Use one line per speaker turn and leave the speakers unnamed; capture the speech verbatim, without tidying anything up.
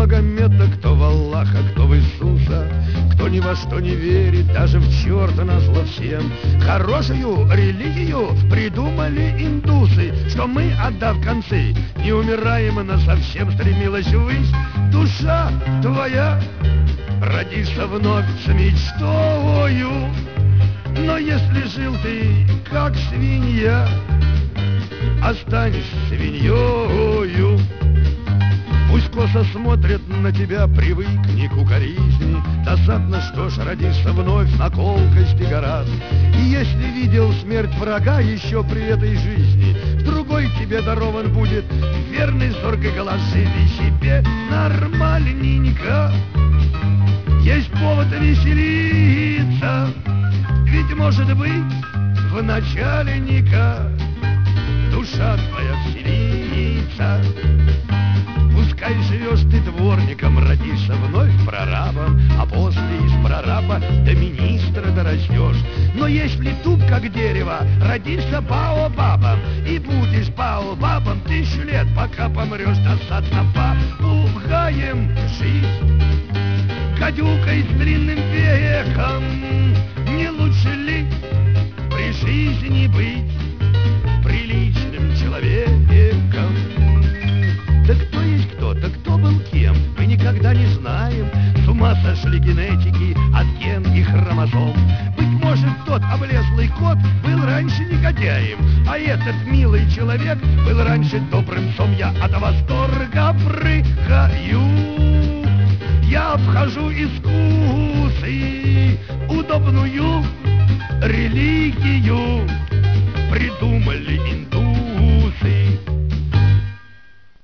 Магомета, кто в Аллаха, кто в Иисуса, кто ни во что не верит, даже в черта назло всем. Хорошую религию придумали индусы, что мы, отдав концы, не умираем, она совсем стремилась ввысь. Душа твоя родишься вновь с мечтою, но если жил ты как свинья, останешься свиньёю. Пусть косо смотрят на тебя, привыкни к укоризни. Досадно, что ж, родишься вновь на колкости гораст. И если видел смерть врага еще при этой жизни, в другой тебе дарован будет верный зоркий глаз. Живи себе нормальненько, есть повод веселиться. Ведь, может быть, в начальника душа твоя вселится. Пускай живешь ты дворником, родишься вновь прорабом, а после из прораба до министра дорастешь. Но если туп как дерево, родишься баобабом, и будешь баобабом тысячу лет, пока помрешь. Досадно попугаем жизнь, гадюкой с длинным веком. Не лучше ли при жизни быть приличным человеком? Да кто есть кто, да кто был кем, мы никогда не знаем. С ума сошли генетики от ген и хромосом. Быть может, тот облезлый кот был раньше негодяем, а этот милый человек был раньше добрым псом. Я от восторга прыгаю, я обхожу искусы, удобную религию придумали индусы.